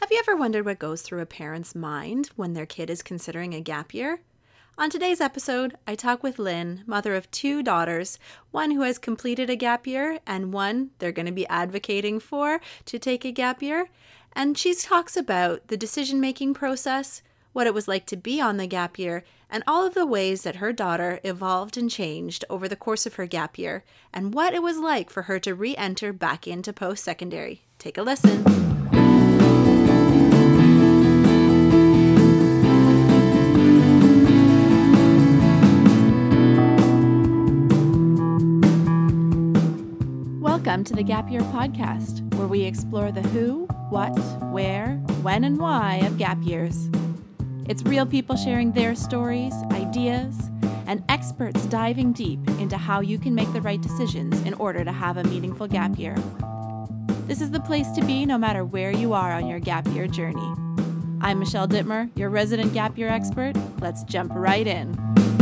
Have you ever wondered what goes through a parent's mind when their kid is considering a gap year? On today's episode, I talk with Lynn, mother of two daughters, one who has completed a gap year and one they're going to be advocating for to take a gap year. And she talks about the decision-making process, what it was like to be on the gap year, and all of the ways that her daughter evolved and changed over the course of her gap year, and what it was like for her to re-enter back into post-secondary. Take a listen. Welcome to the Gap Year Podcast, where we explore the who, what, where, when, and why of gap years. It's real people sharing their stories, ideas, and experts diving deep into how you can make the right decisions in order to have a meaningful gap year. This is the place to be no matter where you are on your gap year journey. I'm Michelle Dittmer, your resident gap year expert. Let's jump right in.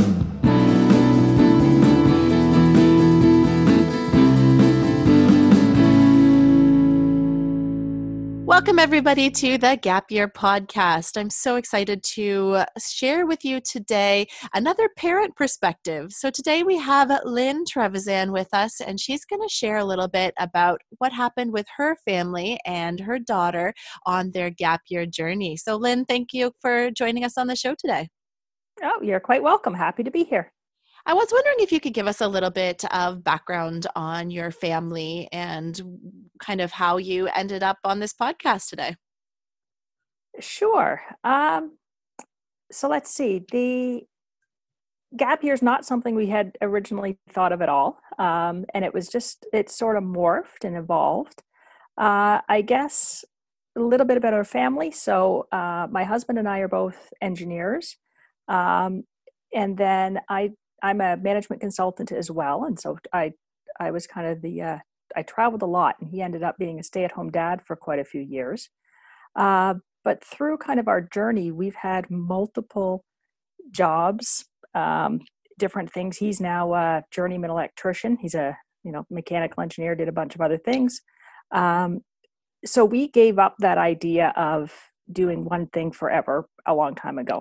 Welcome, everybody, to the Gap Year Podcast. I'm so excited to share with you today another parent perspective. So today we have Lynn Trevisan with us, and she's going to share a little bit about what happened with her family and her daughter on their gap year journey. So Lynn, thank you for joining us on the show today. Oh, you're quite welcome. Happy to be here. I was wondering if you could give us a little bit of background on your family and kind of how you ended up on this podcast today. Sure. So let's see. The gap year is not something we had originally thought of at all. And it sort of morphed and evolved. I guess a little bit about our family. So my husband and I are both engineers. And then I'm a management consultant as well. And so I was kind of I traveled a lot, and he ended up being a stay-at-home dad for quite a few years. But through kind of our journey, we've had multiple jobs, different things. He's now a journeyman electrician. He's a mechanical engineer, did a bunch of other things. So we gave up that idea of doing one thing forever a long time ago.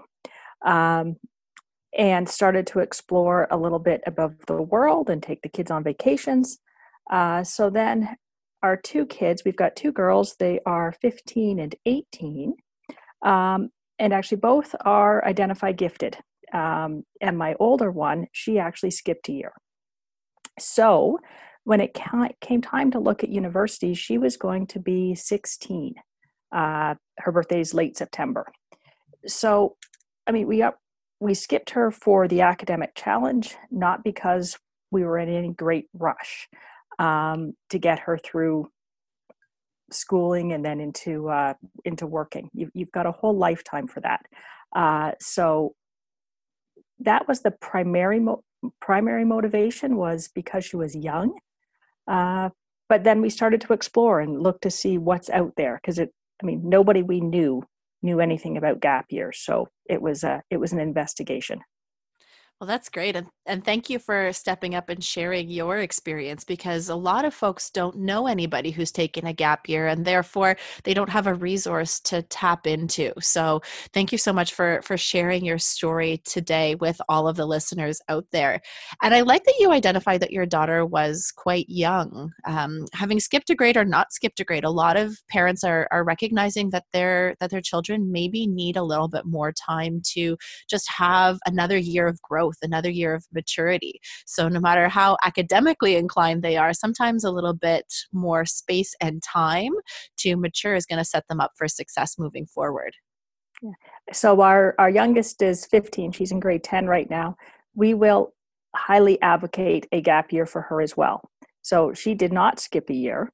And started to explore a little bit above the world and take the kids on vacations. So then our two kids, we've got two girls, they are 15 and 18. And actually both are identified gifted. And my older one, she actually skipped a year. So when it came time to look at university, she was going to be 16. Her birthday is late September. So, I mean, we skipped her for the academic challenge, not because we were in any great rush to get her through schooling and then into working. You've got a whole lifetime for that. So that was the primary motivation, was because she was young. But then we started to explore and look to see what's out there, because nobody we knew anything about gap years. So it was an investigation. Well, that's great. And thank you for stepping up and sharing your experience, because a lot of folks don't know anybody who's taken a gap year, and therefore they don't have a resource to tap into. So thank you so much for sharing your story today with all of the listeners out there. And I like that you identified that your daughter was quite young. Having skipped a grade or not skipped a grade, a lot of parents are recognizing that their children maybe need a little bit more time to just have another year of growth, another year of maturity. So no matter how academically inclined they are, sometimes a little bit more space and time to mature is going to set them up for success moving forward. Yeah. So our youngest is 15. She's in grade 10 right now. We will highly advocate a gap year for her as well. So she did not skip a year.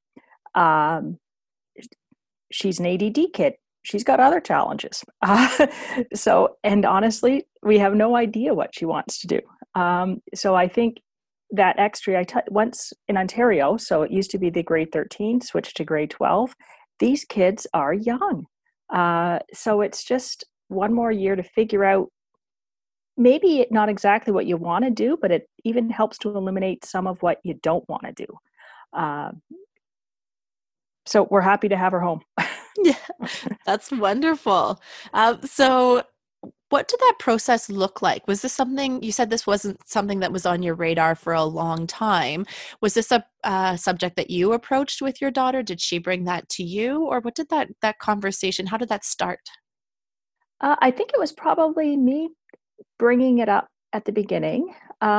She's an ADD kid. She's got other challenges. And honestly, we have no idea what she wants to do. So I think that extra, once in Ontario, so it used to be the grade 13, switched to grade 12. These kids are young. So it's just one more year to figure out, maybe not exactly what you want to do, but it even helps to eliminate some of what you don't want to do. So we're happy to have her home. Yeah, That's wonderful. So what did that process look like? Was this something you said this wasn't something that was on your radar for a long time? Was this a subject that you approached with your daughter? Did she bring that to you, or what did that conversation? How did that start? I think it was probably me bringing it up at the beginning.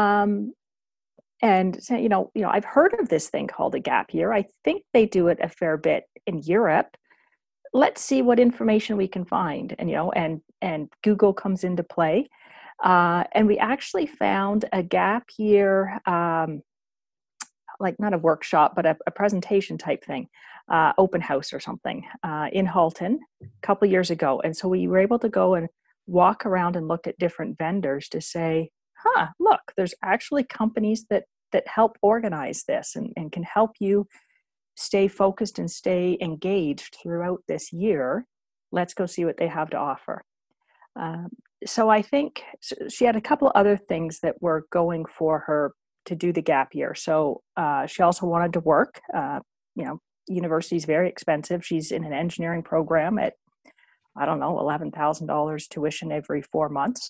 And say, I've heard of this thing called a gap year. I think they do it a fair bit in Europe. Let's see what information we can find. And Google comes into play. And we actually found a gap year, like not a workshop, but a presentation type thing, open house or something, in Halton a couple years ago. And so we were able to go and walk around and look at different vendors to say, look, there's actually companies that help organize this and can help you stay focused and stay engaged throughout this year. Let's go see what they have to offer. Um, so I think she had a couple of other things that were going for her to do the gap year. So she also wanted to work. University is very expensive. She's in an engineering program at, I don't know, $11,000 tuition every 4 months.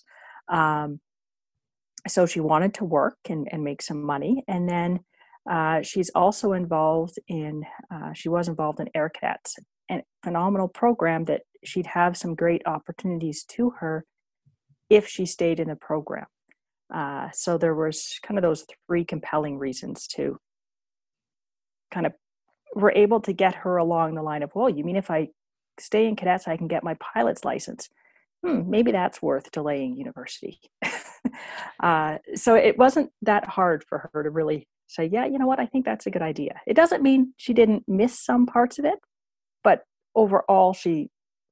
So she wanted to work and make some money. And then she's also involved she was involved in Air Cadets, a phenomenal program that she'd have some great opportunities to her if she stayed in the program. So there was kind of those three compelling reasons to kind of, we're able to get her along the line of, well, you mean if I stay in cadets, I can get my pilot's license? Maybe that's worth delaying university. So it wasn't that hard for her to really say, yeah, you know what, I think that's a good idea. It doesn't mean she didn't miss some parts of it, but overall she,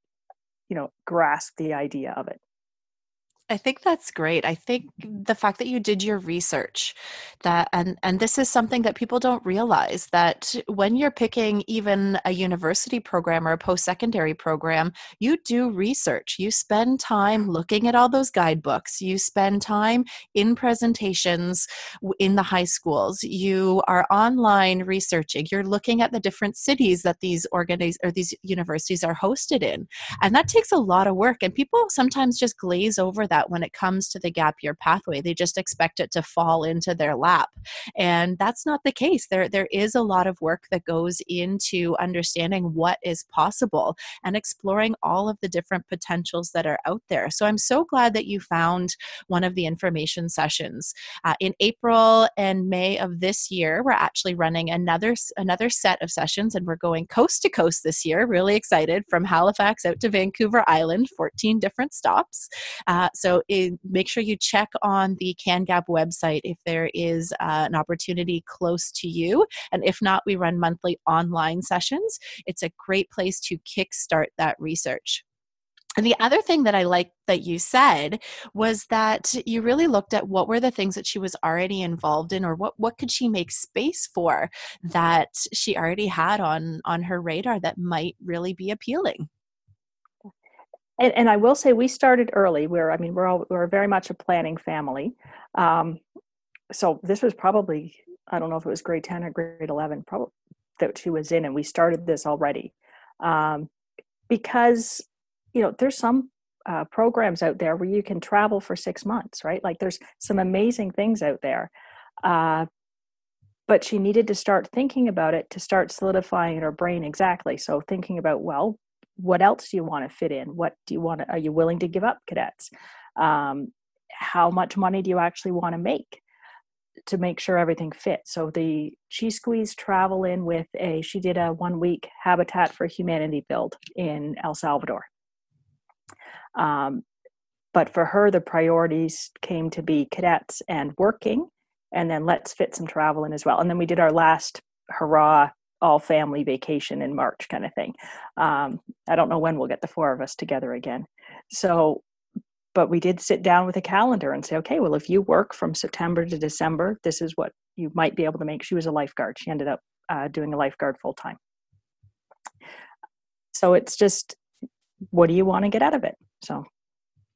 grasped the idea of it. I think that's great. I think the fact that you did your research, that and this is something that people don't realize, that when you're picking even a university program or a post-secondary program, you do research. You spend time looking at all those guidebooks. You spend time in presentations in the high schools. You are online researching. You're looking at the different cities that these these universities are hosted in. And that takes a lot of work. And people sometimes just glaze over that when it comes to the gap year pathway. They just expect it to fall into their lap. And that's not the case. There is a lot of work that goes into understanding what is possible and exploring all of the different potentials that are out there. So I'm so glad that you found one of the information sessions. In April and May of this year, we're actually running another set of sessions, and we're going coast to coast this year. Really excited, from Halifax out to Vancouver Island, 14 different stops. Make sure you check on the CanGap website if there is an opportunity close to you. And if not, we run monthly online sessions. It's a great place to kickstart that research. And the other thing that I like that you said was that you really looked at what were the things that she was already involved in, or what could she make space for that she already had on her radar that might really be appealing. And I will say we started early. We're very much a planning family. So this was probably, I don't know if it was grade 10 or grade 11, probably, that she was in, and we started this already. Because, there's some programs out there where you can travel for 6 months, right? Like there's some amazing things out there. But she needed to start thinking about it to start solidifying in her brain exactly. So thinking about, well, what else do you want to fit in? What do you want to, are you willing to give up cadets? How much money do you actually want to make sure everything fits? So she squeezed travel in with she did a 1-week Habitat for Humanity build in El Salvador. But for her, the priorities came to be cadets and working, and then let's fit some travel in as well. And then we did our last hurrah all family vacation in March kind of thing. I don't know when we'll get the four of us together again. So, but we did sit down with a calendar and say, okay, well, if you work from September to December, this is what you might be able to make. She was a lifeguard. She ended up doing a lifeguard full time. So it's just, what do you want to get out of it? So.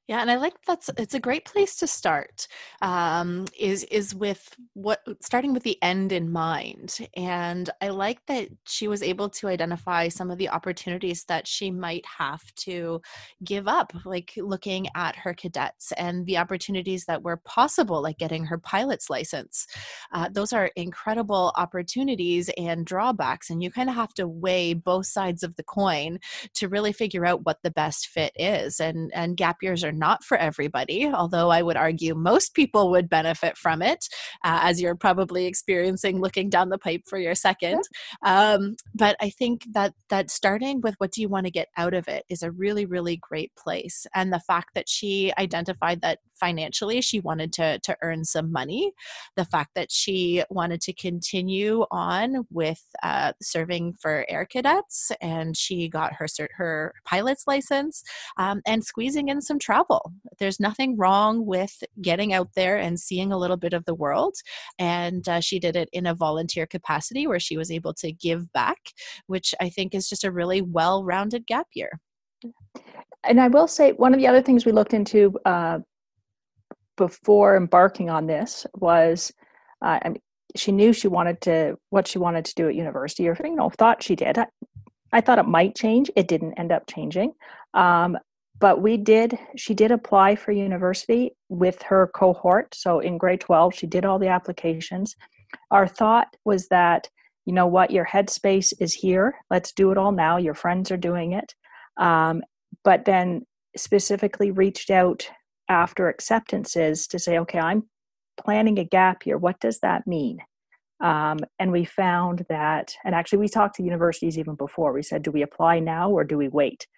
Yeah, and I like it's a great place to start. Is with what starting with the end in mind, and I like that she was able to identify some of the opportunities that she might have to give up, like looking at her cadets and the opportunities that were possible, like getting her pilot's license. Those are incredible opportunities and drawbacks, and you kind of have to weigh both sides of the coin to really figure out what the best fit is. And gap years are not for everybody, although I would argue most people would benefit from it, as you're probably experiencing looking down the pipe for your second. But I think that starting with what do you want to get out of it is a really, really great place. And the fact that she identified that financially she wanted to earn some money, the fact that she wanted to continue on with serving for air cadets, and she got her pilot's license, and squeezing in some travel. There's nothing wrong with getting out there and seeing a little bit of the world. And she did it in a volunteer capacity where she was able to give back, which I think is just a really well-rounded gap year. And I will say one of the other things we looked into before embarking on this was, I mean, she knew what she wanted to do at university, or thought she did. I thought it might change. It didn't end up changing. But she did apply for university with her cohort. So in grade 12, she did all the applications. Our thought was that, you know what, your headspace is here. Let's do it all now. Your friends are doing it. But then specifically reached out after acceptances to say, okay, I'm planning a gap year. What does that mean? And we found that, and actually we talked to universities even before. We said, do we apply now or do we wait?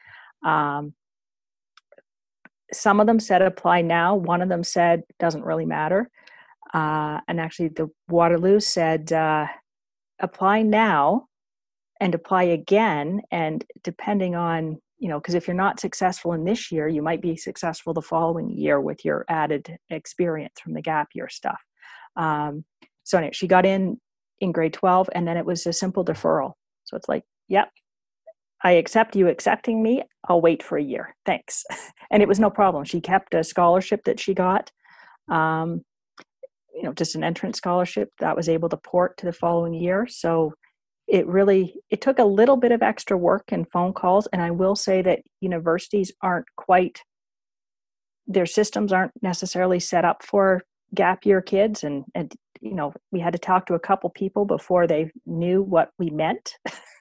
Some of them said apply now. One of them said doesn't really matter. And actually the Waterloo said apply now and apply again. And depending on, because if you're not successful in this year, you might be successful the following year with your added experience from the gap year stuff. So anyway, she got in grade 12, and then it was a simple deferral. So it's like, yep, I accept you accepting me. I'll wait for a year. Thanks. And it was no problem. She kept a scholarship that she got, just an entrance scholarship that was able to port to the following year. So it took a little bit of extra work and phone calls. And I will say that universities their systems aren't necessarily set up for gap year kids. And we had to talk to a couple people before they knew what we meant.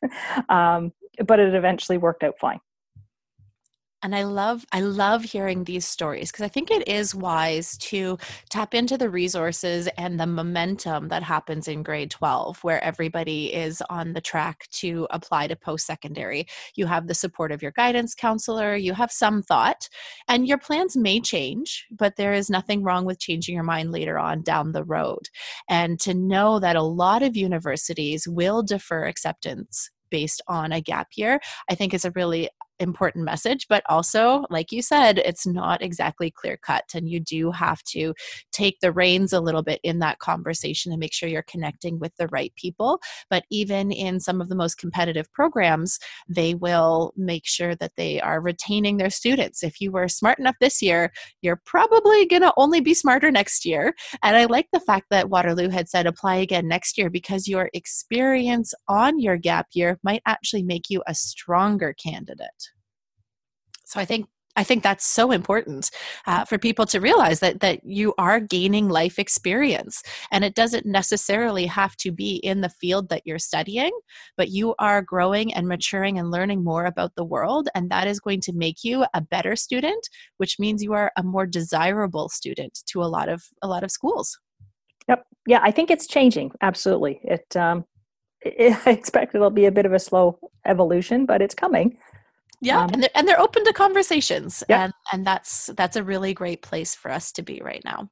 But it eventually worked out fine. And I love hearing these stories, because I think it is wise to tap into the resources and the momentum that happens in grade 12, where everybody is on the track to apply to post-secondary. You have the support of your guidance counselor, you have some thought, and your plans may change, but there is nothing wrong with changing your mind later on down the road. And to know that a lot of universities will defer acceptance based on a gap year, I think is a really important message. But also, like you said, it's not exactly clear cut, and you do have to take the reins a little bit in that conversation and make sure you're connecting with the right people. But even in some of the most competitive programs, they will make sure that they are retaining their students. If you were smart enough this year, you're probably going to only be smarter next year. And I like the fact that Waterloo had said apply again next year, because your experience on your gap year might actually make you a stronger candidate. So I think that's so important for people to realize that you are gaining life experience, and it doesn't necessarily have to be in the field that you're studying, but you are growing and maturing and learning more about the world, and that is going to make you a better student, which means you are a more desirable student to a lot of schools. Yep. Yeah, I think it's changing. Absolutely. I expect it'll be a bit of a slow evolution, but it's coming. Yeah, and they're open to conversations, Yep. and that's a really great place for us to be right now.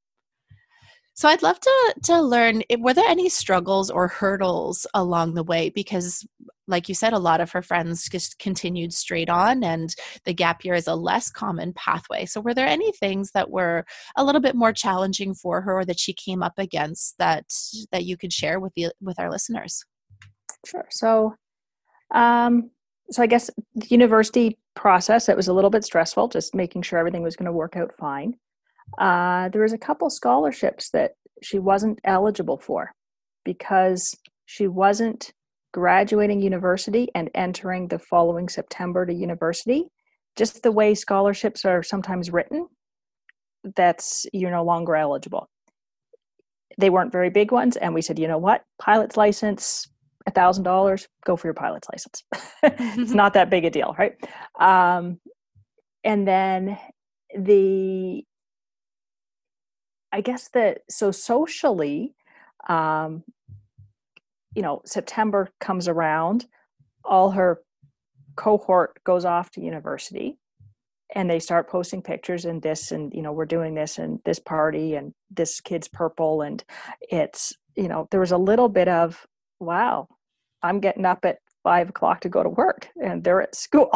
So I'd love to learn, were there any struggles or hurdles along the way? Because like you said, a lot of her friends just continued straight on, and the gap year is a less common pathway. So were there any things that were a little bit more challenging for her, or that she came up against that you could share with our listeners? Sure. So, So I guess the university process, it was a little bit stressful, just making sure everything was going to work out fine. There was a couple scholarships that she wasn't eligible for because she wasn't graduating university and entering the following September to university. Just the way scholarships are sometimes written, that's you're no longer eligible. They weren't very big ones, and we said, you know what, pilot's license, $1,000, go for your pilot's license. It's not that big a deal, right? And then the I guess that so socially, um, September comes around, all her cohort goes off to university, and they start posting pictures and this, and we're doing this and this party and this kid's purple, and it's there was a little bit of, wow, I'm getting up at 5 o'clock to go to work, and they're at school.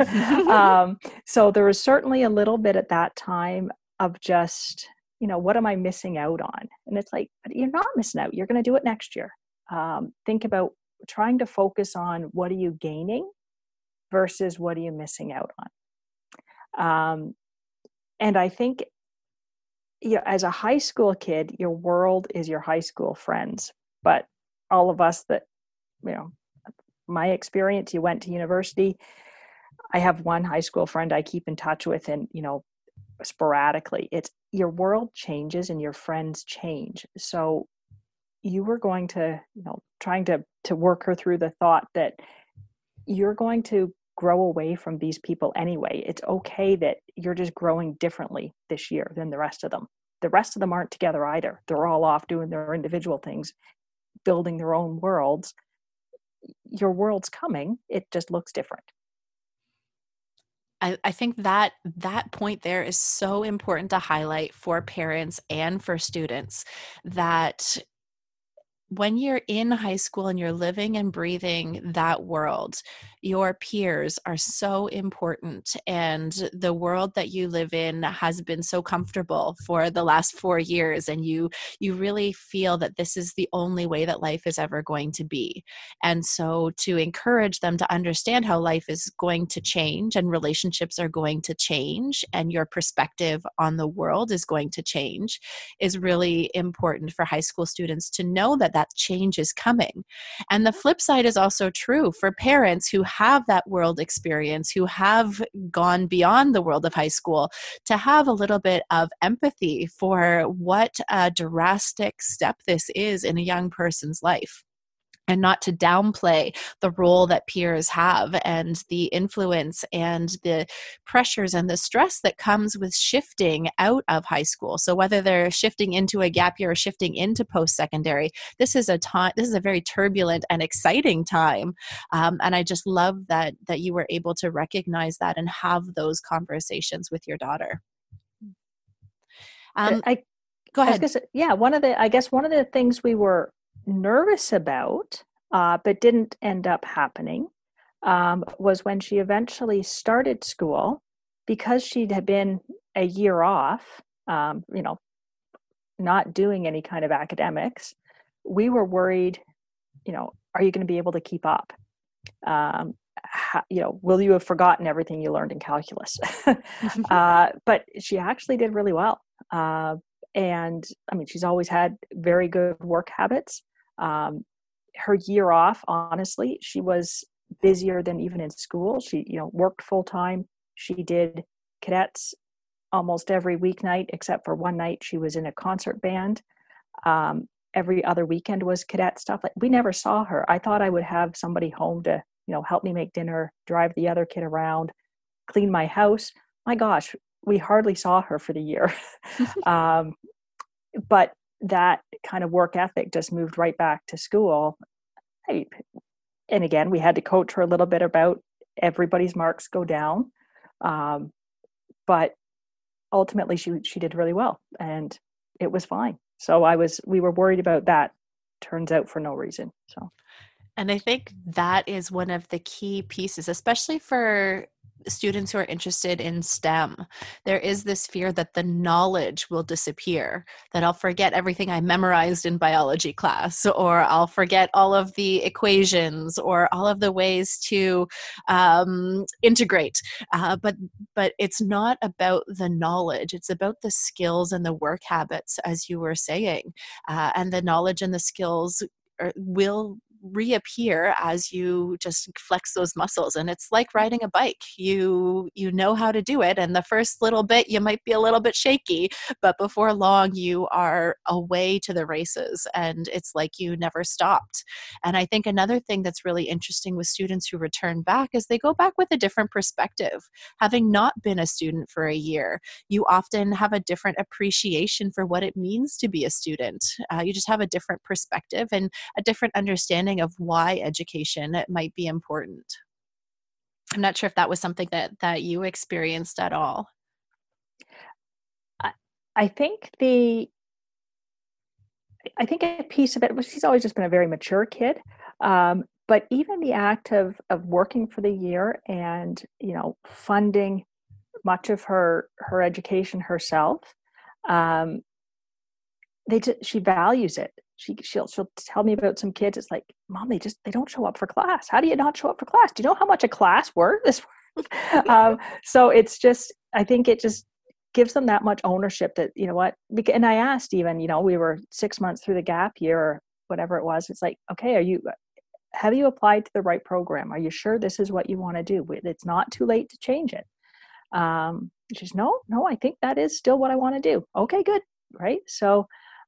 So there was certainly a little bit at that time of just, what am I missing out on? And it's like, but you're not missing out. You're going to do it next year. Think about trying to focus on what are you gaining versus what are you missing out on. And I think, as a high school kid, your world is your high school friends. But all of us that, my experience, you went to university. I have one high school friend I keep in touch with, and, sporadically. It's your world changes and your friends change. So you were going to, trying to work her through the thought that you're going to grow away from these people anyway. It's okay that you're just growing differently this year than the rest of them. The rest of them aren't together either. They're all off doing their individual things, building their own worlds. Your world's coming. It just looks different. I think that point there is so important to highlight for parents and for students, that when you're in high school and you're living and breathing that world, your peers are so important. And the world that you live in has been so comfortable for the last 4 years. And you really feel that this is the only way that life is ever going to be. And so to encourage them to understand how life is going to change and relationships are going to change and your perspective on the world is going to change is really important for high school students to know that change is coming. And the flip side is also true for parents who have that world experience, who have gone beyond the world of high school, to have a little bit of empathy for what a drastic step this is in a young person's life. And not to downplay the role that peers have and the influence and the pressures and the stress that comes with shifting out of high school. So whether they're shifting into a gap year or shifting into post-secondary, this is a very turbulent and exciting time. And I just love that you were able to recognize that and have those conversations with your daughter. Go ahead. One of the things we were nervous about, but didn't end up happening, was when she eventually started school, because she'd have been a year off, not doing any kind of academics. We were worried, are you going to be able to keep up? Will you have forgotten everything you learned in calculus? But she actually did really well. And I mean, she's always had very good work habits. Her year off, honestly, she was busier than even in school. She, worked full time. She did cadets almost every weeknight, except for one night she was in a concert band. Every other weekend was cadet stuff. Like, we never saw her. I thought I would have somebody home to, help me make dinner, drive the other kid around, clean my house. My gosh, we hardly saw her for the year. But that kind of work ethic just moved right back to school. And again, we had to coach her a little bit about everybody's marks go down. But ultimately she did really well and it was fine. So we were worried about that. Turns out for no reason. So. And I think that is one of the key pieces, especially for students who are interested in STEM, there is this fear that the knowledge will disappear, that I'll forget everything I memorized in biology class, or I'll forget all of the equations or all of the ways to integrate. But it's not about the knowledge, it's about the skills and the work habits, as you were saying. And the knowledge and the skills will reappear as you just flex those muscles. And it's like riding a bike. You know how to do it, and the first little bit you might be a little bit shaky, but before long you are away to the races, and it's like you never stopped. And I think another thing that's really interesting with students who return back is they go back with a different perspective. Having not been a student for a year, you often have a different appreciation for what it means to be a student. You just have a different perspective and a different understanding of why education might be important. I'm not sure if that was something that you experienced at all. I think a piece of it was she's always just been a very mature kid. But even the act of working for the year and, funding much of her education herself, um, she values it. She'll tell me about some kids. It's like, Mom, they don't show up for class. How do you not show up for class? Do you know how much a class is worth? So it's just, I think it just gives them that much ownership that, you know what, and I asked even, we were 6 months through the gap year or whatever it was. It's like, okay, have you applied to the right program? Are you sure this is what you want to do? It's not too late to change it. She's no, I think that is still what I want to do. Okay, good. Right. So,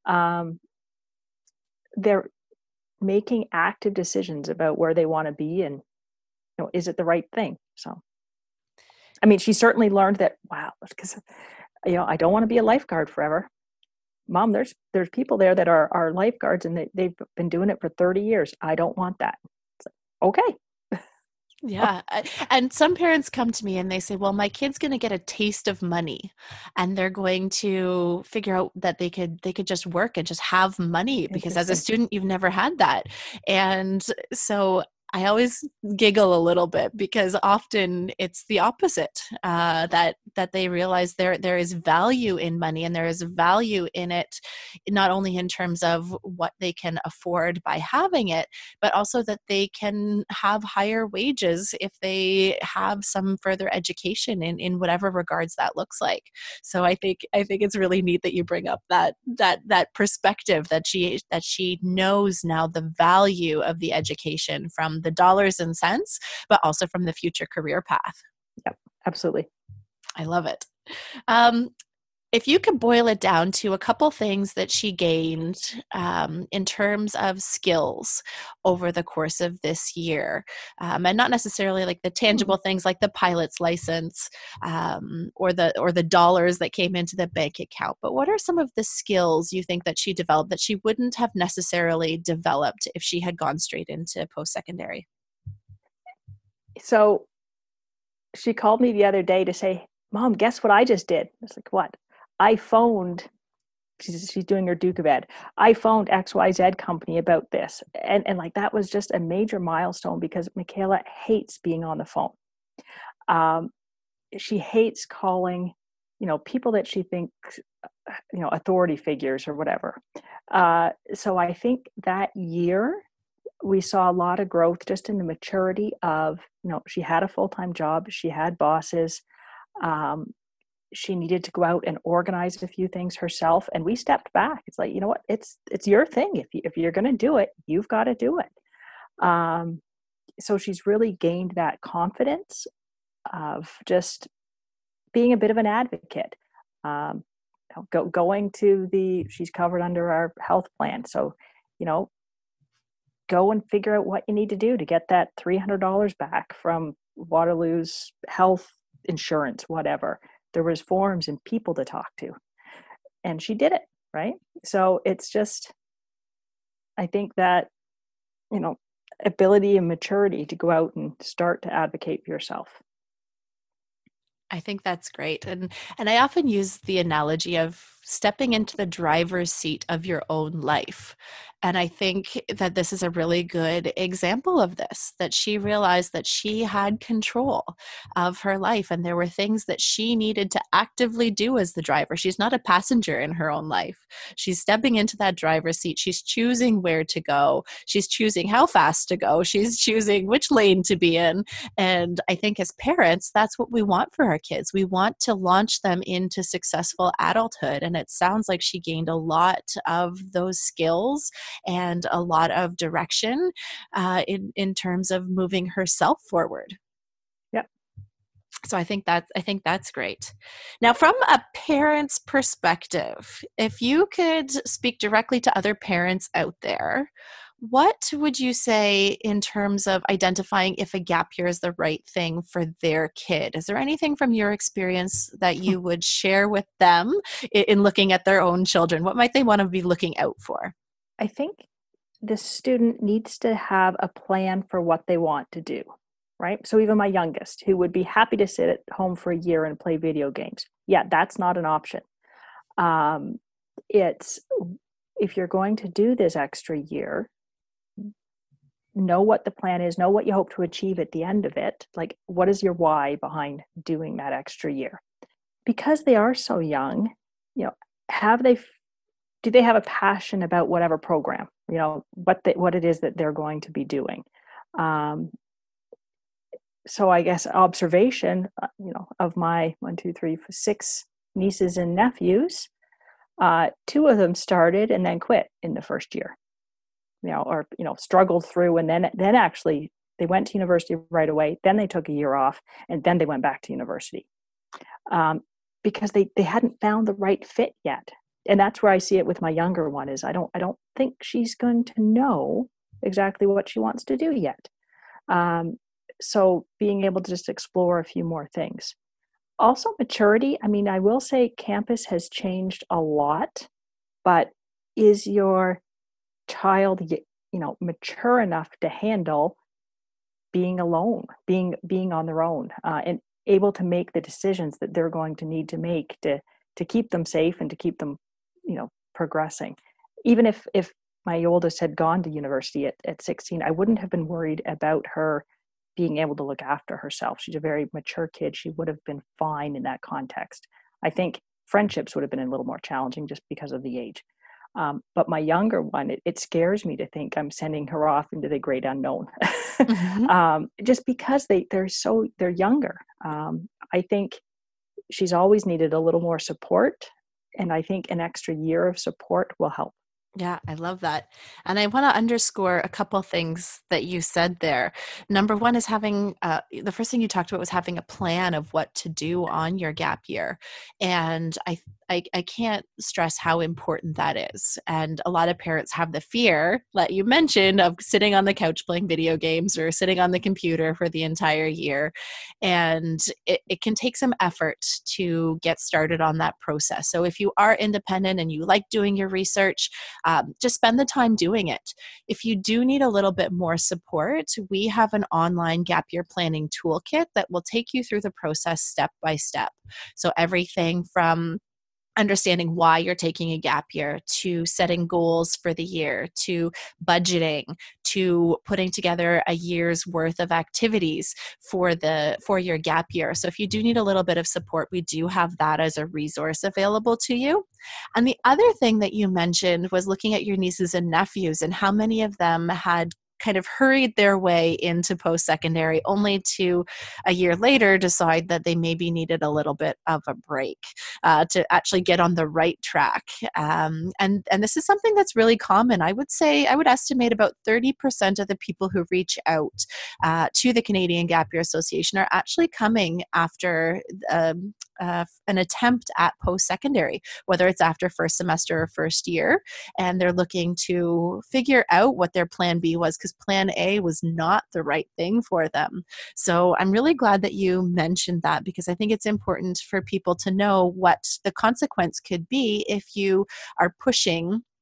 they're making active decisions about where they want to be and, is it the right thing? So, I mean, she certainly learned that, wow, because, I don't want to be a lifeguard forever. Mom, there's people there that are lifeguards and they've been doing it for 30 years. I don't want that. It's like, okay. Yeah. And some parents come to me and they say, well, my kid's going to get a taste of money and they're going to figure out that they could just work and just have money because as a student, you've never had that. And so I always giggle a little bit because often it's the opposite, that they realize there is value in money and there is value in it, not only in terms of what they can afford by having it, but also that they can have higher wages if they have some further education in whatever regards that looks like. So I think it's really neat that you bring up that perspective that she knows now the value of the education from the dollars and cents, but also from the future career path. Yep, absolutely. I love it. If you could boil it down to a couple things that she gained in terms of skills over the course of this year, and not necessarily like the tangible things like the pilot's license or the dollars that came into the bank account, but what are some of the skills you think that she developed that she wouldn't have necessarily developed if she had gone straight into post-secondary? So she called me the other day to say, Mom, guess what I just did? I was like, what? I phoned, she's doing her Duke of Ed. I phoned XYZ company about this. And like, that was just a major milestone because Michaela hates being on the phone. She hates calling, people that she thinks, authority figures or whatever. So I think that year we saw a lot of growth just in the maturity of, she had a full-time job. She had bosses. She needed to go out and organize a few things herself. And we stepped back. It's like, you know what, it's your thing. If you're going to do it, you've got to do it. So she's really gained that confidence of just being a bit of an advocate. Going to she's covered under our health plan. So, go and figure out what you need to do to get that $300 back from Waterloo's health insurance, whatever. There was forms and people to talk to, and she did it, right? So it's just, I think that, ability and maturity to go out and start to advocate for yourself. I think that's great. And I often use the analogy of stepping into the driver's seat of your own life. And I think that this is a really good example of this, that she realized that she had control of her life and there were things that she needed to actively do as the driver. She's not a passenger in her own life. She's stepping into that driver's seat. She's choosing where to go. She's choosing how fast to go. She's choosing which lane to be in. And I think as parents, that's what we want for our kids. We want to launch them into successful adulthood. And it sounds like she gained a lot of those skills and a lot of direction in terms of moving herself forward. Yep. So I think that's great. Now, from a parent's perspective, if you could speak directly to other parents out there, what would you say in terms of identifying if a gap year is the right thing for their kid? Is there anything from your experience that you would share with them in looking at their own children? What might they want to be looking out for? I think the student needs to have a plan for what they want to do, right? So even my youngest, who would be happy to sit at home for a year and play video games, yeah, that's not an option. It's, if you're going to do this extra year, know what the plan is, know what you hope to achieve at the end of it. Like, what is your why behind doing that extra year? Because they are so young, do they have a passion about whatever program, what it is that they're going to be doing? So I guess observation, of my 6 nieces and nephews, 2 of them started and then quit in the first year, or struggled through, and then actually they went to university right away. Then they took a year off, and then they went back to university because they hadn't found the right fit yet. And that's where I see it with my younger one. Is I don't think she's going to know exactly what she wants to do yet. So being able to just explore a few more things. Also maturity. I mean, I will say campus has changed a lot, but is your child, mature enough to handle being alone, being on their own, and able to make the decisions that they're going to need to make to keep them safe and to keep them, progressing. Even if my oldest had gone to university at 16, I wouldn't have been worried about her being able to look after herself. She's a very mature kid. She would have been fine in that context. I think friendships would have been a little more challenging just because of the age. But my younger one, it scares me to think I'm sending her off into the great unknown, just because they're younger. I think she's always needed a little more support, and I think an extra year of support will help. Yeah, I love that. And I want to underscore a couple things that you said there. Number one is having, the first thing you talked about was having a plan of what to do on your gap year. And I can't stress how important that is. And a lot of parents have the fear that you mentioned of sitting on the couch playing video games or sitting on the computer for the entire year. And it can take some effort to get started on that process. So if you are independent and you like doing your research, just spend the time doing it. If you do need a little bit more support, we have an online gap year planning toolkit that will take you through the process step by step. So everything from understanding why you're taking a gap year, to setting goals for the year, to budgeting, to putting together a year's worth of activities for your gap year. So if you do need a little bit of support, we do have that as a resource available to you. And the other thing that you mentioned was looking at your nieces and nephews and how many of them had kind of hurried their way into post-secondary only to a year later decide that they maybe needed a little bit of a break to actually get on the right track. And this is something that's really common. I would estimate about 30% of the people who reach out to the Canadian Gap Year Association are actually coming after an attempt at post-secondary, whether it's after first semester or first year, and they're looking to figure out what their plan B was, because plan A was not the right thing for them. So I'm really glad that you mentioned that, because I think it's important for people to know what the consequence could be if you are pushing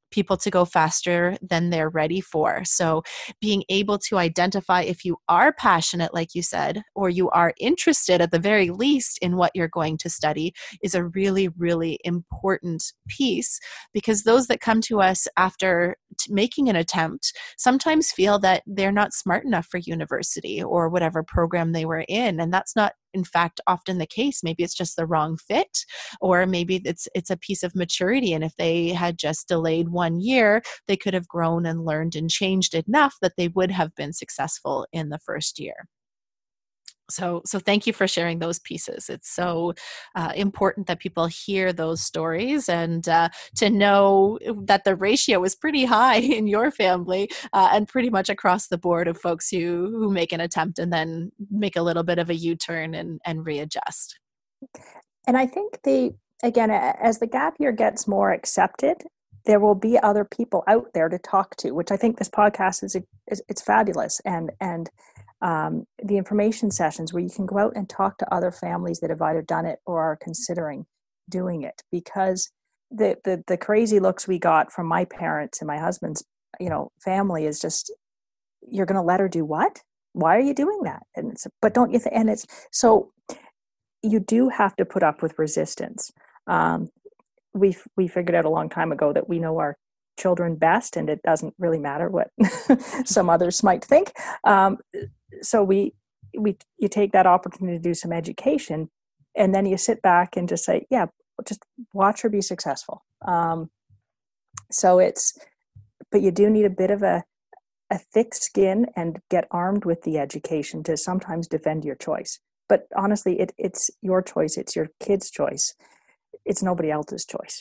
people to go faster than they're ready for. So being able to identify if you are passionate, like you said, or you are interested at the very least in what you're going to study is a really, really important piece, because those that come to us after making an attempt sometimes feel that they're not smart enough for university or whatever program they were in. And that's not, in fact, often the case. Maybe it's just the wrong fit, or maybe it's a piece of maturity. And if they had just delayed 1 year, they could have grown and learned and changed enough that they would have been successful in the first year. So thank you for sharing those pieces. It's so important that people hear those stories, and to know that the ratio is pretty high in your family, and pretty much across the board, of folks who make an attempt and then make a little bit of a U-turn and readjust. And I think again, as the gap year gets more accepted, there will be other people out there to talk to, which I think this podcast is it's fabulous. And the information sessions where you can go out and talk to other families that have either done it or are considering doing it, because the crazy looks we got from my parents and my husband's, family is just, you're going to let her do what? Why are you doing that? And but don't you think? And it's so you do have to put up with resistance. We figured out a long time ago that we know our children best, and it doesn't really matter what some others might think. So you take that opportunity to do some education, and then you sit back and just say, yeah, just watch her be successful. But you do need a bit of a thick skin and get armed with the education to sometimes defend your choice. But honestly, it's your choice. It's your kid's choice. It's nobody else's choice.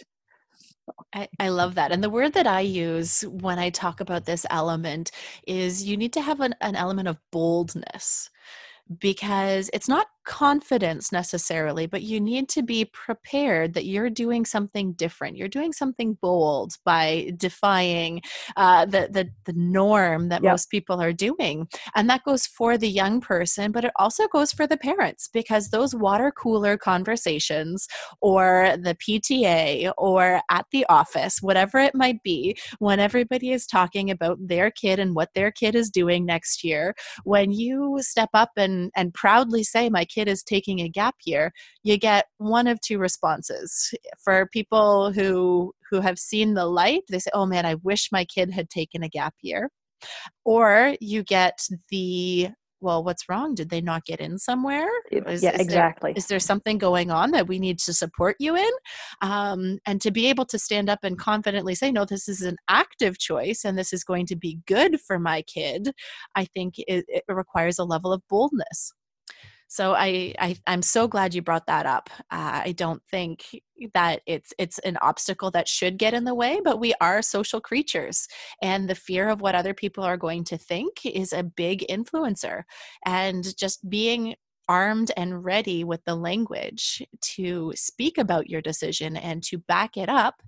I love that. And the word that I use when I talk about this element is you need to have an element of boldness, because it's not confidence necessarily, but you need to be prepared that you're doing something different. You're doing something bold by defying the norm that Yep. most people are doing. And that goes for the young person, but it also goes for the parents, because those water cooler conversations, or the PTA, or at the office, whatever it might be, when everybody is talking about their kid and what their kid is doing next year, when you step up and proudly say, my kid is taking a gap year, you get one of two responses. For people who have seen the light, they say, oh man, I wish my kid had taken a gap year. Or you get the, well, what's wrong? Did they not get in somewhere? Exactly. Is there something going on that we need to support you in? And to be able to stand up and confidently say, no, this is an active choice and this is going to be good for my kid, I think it requires a level of boldness. So I'm so glad you brought that up. I don't think that it's an obstacle that should get in the way, but we are social creatures, and the fear of what other people are going to think is a big influencer. And just being armed and ready with the language to speak about your decision and to back it up,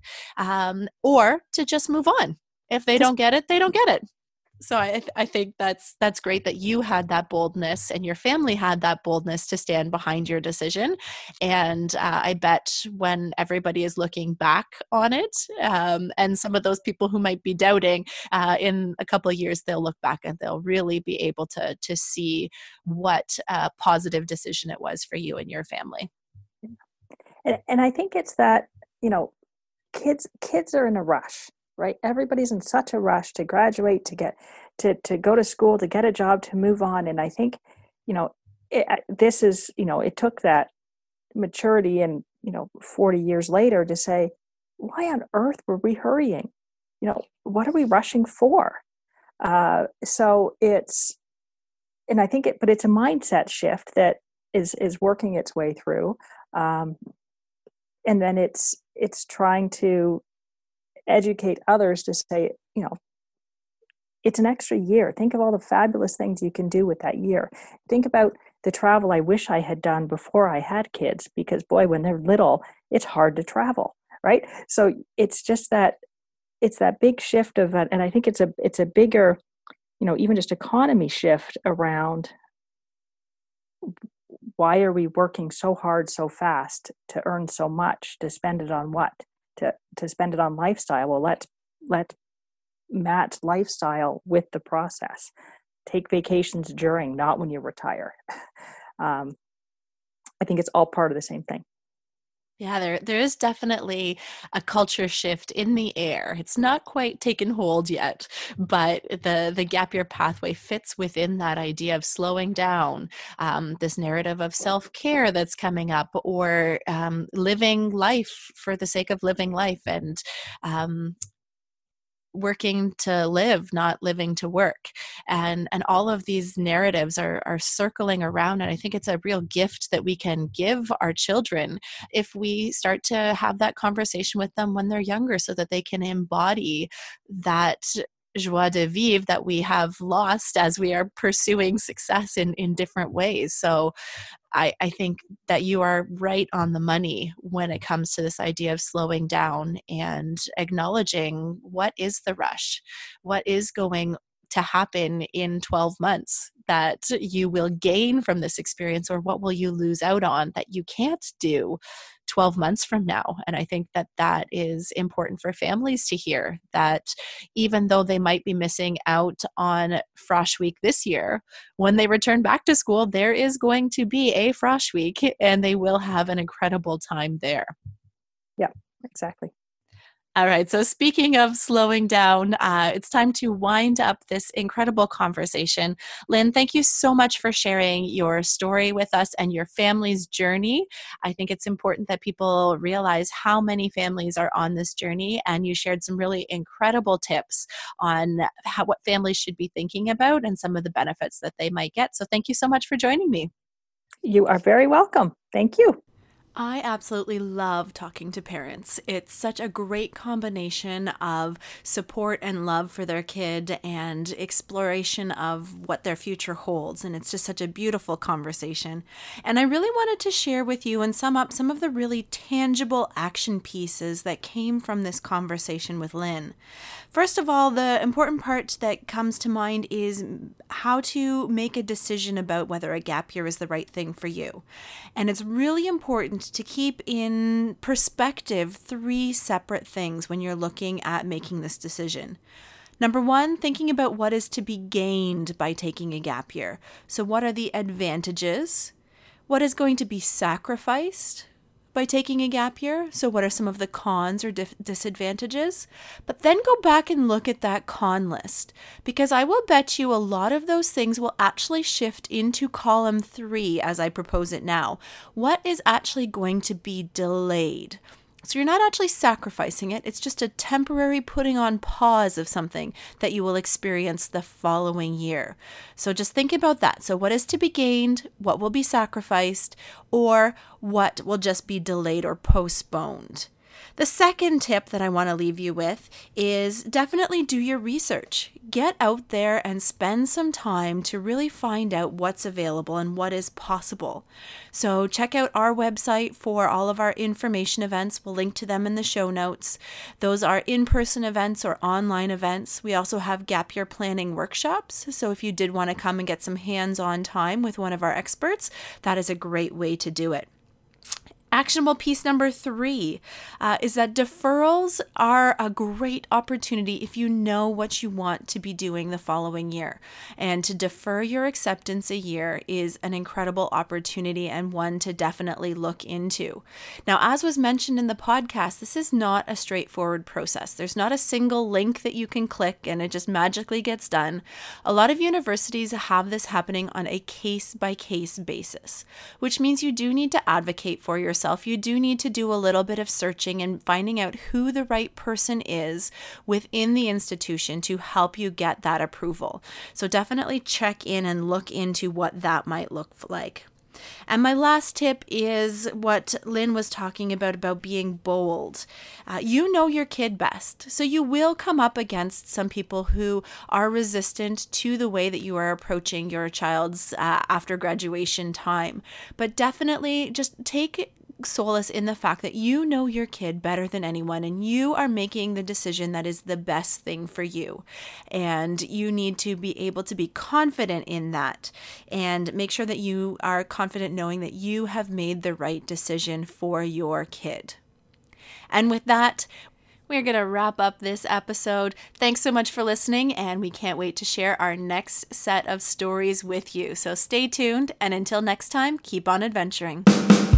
or to just move on. If they don't get it, they don't get it. So I think that's great that you had that boldness and your family had that boldness to stand behind your decision. And I bet when everybody is looking back on it, and some of those people who might be doubting, in a couple of years, they'll look back and they'll really be able to see what a positive decision it was for you and your family. And I think it's that, kids are in a rush, right? Everybody's in such a rush to graduate, to get to go to school, to get a job, to move on. And I think, it took that maturity and, 40 years later to say, why on earth were we hurrying? What are we rushing for? So and I think but it's a mindset shift that is working its way through. And then it's trying to educate others to say, it's an extra year. Think of all the fabulous things you can do with that year. Think about the travel I wish I had done before I had kids, because boy, when they're little, it's hard to travel, right? So it's just it's that big shift of it. And I think it's a bigger, even just economy shift around, why are we working so hard so fast to earn so much, to spend it on what? To spend it on lifestyle? Well, let's let's match lifestyle with the process. Take vacations during, not when you retire. um, I think it's all part of the same thing. Yeah, there is definitely a culture shift in the air. It's not quite taken hold yet, but the gap year pathway fits within that idea of slowing down, this narrative of self-care that's coming up, or living life for the sake of living life, and working to live, not living to work. And all of these narratives are circling around. And I think it's a real gift that we can give our children if we start to have that conversation with them when they're younger, so that they can embody that joie de vivre that we have lost as we are pursuing success in different ways. So I think that you are right on the money when it comes to this idea of slowing down and acknowledging what is the rush, what is going to happen in 12 months that you will gain from this experience, or what will you lose out on that you can't do 12 months from now. And I think that that is important for families to hear, that even though they might be missing out on Frosh Week this year, when they return back to school, there is going to be a Frosh Week, and they will have an incredible time there. Yeah, exactly. All right. So, speaking of slowing down, it's time to wind up this incredible conversation. Lynn, thank you so much for sharing your story with us and your family's journey. I think it's important that people realize how many families are on this journey, and you shared some really incredible tips on what families should be thinking about and some of the benefits that they might get. So, thank you so much for joining me. You are very welcome. Thank you. I absolutely love talking to parents. It's such a great combination of support and love for their kid and exploration of what their future holds. And it's just such a beautiful conversation. And I really wanted to share with you and sum up some of the really tangible action pieces that came from this conversation with Lynn. First of all, the important part that comes to mind is how to make a decision about whether a gap year is the right thing for you. And it's really important to keep in perspective 3 separate things when you're looking at making this decision. Number 1, thinking about what is to be gained by taking a gap year. So what are the advantages? What is going to be sacrificed by taking a gap year? So what are some of the cons or disadvantages? But then go back and look at that con list, because I will bet you a lot of those things will actually shift into column 3 as I propose it now. What is actually going to be delayed? So you're not actually sacrificing it. It's just a temporary putting on pause of something that you will experience the following year. So just think about that. So what is to be gained? What will be sacrificed? Or what will just be delayed or postponed? The second tip that I want to leave you with is definitely do your research. Get out there and spend some time to really find out what's available and what is possible. So check out our website for all of our information events. We'll link to them in the show notes. Those are in-person events or online events. We also have gap year planning workshops. So if you did want to come and get some hands-on time with one of our experts, that is a great way to do it. Actionable piece number 3 is that deferrals are a great opportunity if you know what you want to be doing the following year. And to defer your acceptance a year is an incredible opportunity and one to definitely look into. Now, as was mentioned in the podcast, this is not a straightforward process. There's not a single link that you can click and it just magically gets done. A lot of universities have this happening on a case-by-case basis, which means you do need to advocate for yourself. You do need to do a little bit of searching and finding out who the right person is within the institution to help you get that approval. So definitely check in and look into what that might look like. And my last tip is what Lynn was talking about being bold. You know your kid best, so you will come up against some people who are resistant to the way that you are approaching your child's after graduation time. But definitely just take solace in the fact that you know your kid better than anyone and you are making the decision that is the best thing for you. And you need to be able to be confident in that and make sure that you are confident knowing that you have made the right decision for your kid. And with that, We're going to wrap up this episode. Thanks so much for listening, and we can't wait to share our next set of stories with you. So stay tuned, and until next time, keep on adventuring.